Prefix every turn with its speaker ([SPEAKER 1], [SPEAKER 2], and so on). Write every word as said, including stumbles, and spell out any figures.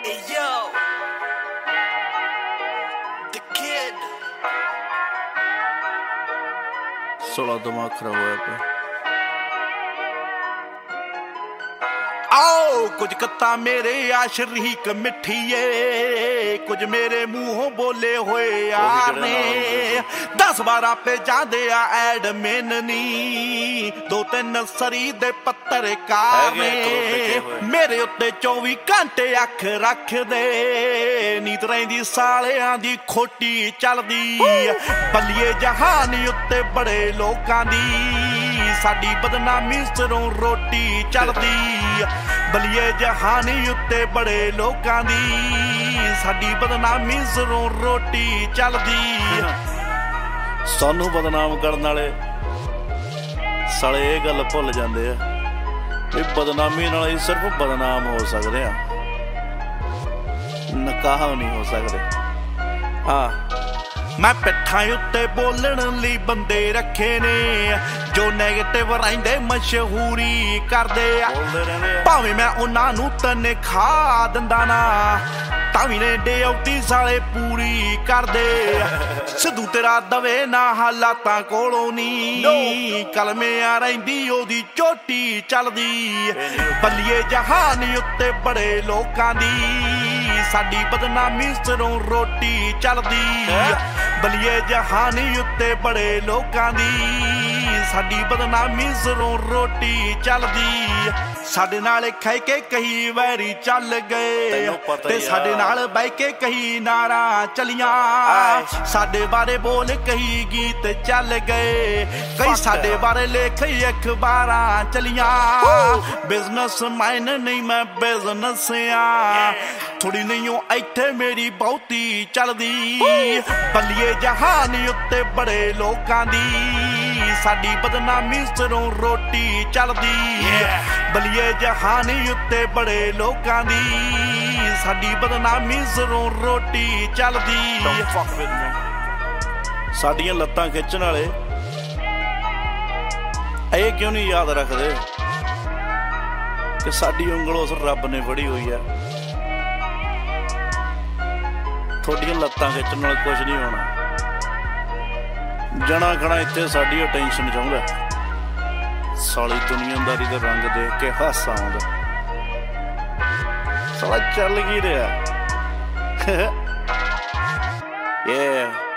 [SPEAKER 1] Hey yo, the kid.
[SPEAKER 2] सोलह दिमाग खराब होया पे
[SPEAKER 1] आओ कुछ कत्ता मेरे आ शरीक मिठीए कुछ मेरे मुंहों बोले हुए यार ने दस बारह पे जादे आ एडमिन नी दो तीन सरी दे पत्रकार ने मेरे उत्ते चौबी घंटे अख रख दे नीत रहिंदी सालियां दी खोटी चलदी बल्लिए जहान उत्ते बड़े लोकां दी साडी बदनामी सिरों रोटी चलदी बलिए जहानी उत्ते बड़े लोकां दी साडी बदनामी सिरों रोटी चलदी
[SPEAKER 2] सानू बदनाम करन वाले साले ये गल भुल जांदे आ भी बदनामी नाल ही सिर्फ बदनाम हो सकदे आ नकाह नहीं हो सकदे। हाँ
[SPEAKER 1] मैं पिट्ठां उत्ते बोलण लई बंदे रखे ने जो नेगेटिव रहिंदे मशहूरी करदे आ भावें मैं उन्हां नूं तनखाह दिंदा ना तावी ने ड्यूटी साले पूरी करदे सिद्धू तेरा दवे ना हालातां कोलों नी कलमे आ रहिंदी ओदी चोटी चलदी बल्लिए जहान उत्ते बड़े लोकां दी साडी बदनामी सिरों रोटी चलदी बलिए जहानी उत्ते बड़े लोकां दी साडी बदनामी सिरों रोटी चलदी साडे नाल खाई के कई वैरी चल गए ते साडे नाल बह के कई नारा चलियां साडे बारे बोल कई गीत चल गए कई साडे बारे लिख अखबारां चलियां बिजनेस मैन नहीं मैं बिजनेस आ थोड़ी नहीं इत्थे मेरी बहुती चलदी बल्लिए जहान उत्ते बड़े लोकां दी साडी बदनामी सिरों रोटी चलदी बल्लिए जहान उत्ते बड़े लोकां दी साडी बदनामी सिरों रोटी चलदी
[SPEAKER 2] साडियां लत्तां खिच्चण वाले ਇਹ क्यों नहीं याद रखते कि साडी उंगल उस रब ने फड़ी हुई है थोड़ियां लत्तां खिच्चण नाल कुछ नहीं होना जना खड़ा इत्थे साडी अटेंशन चाहुंदा साली दुनियादारी दे रंग देख के हासा आउंदा साला चल की रहा yeah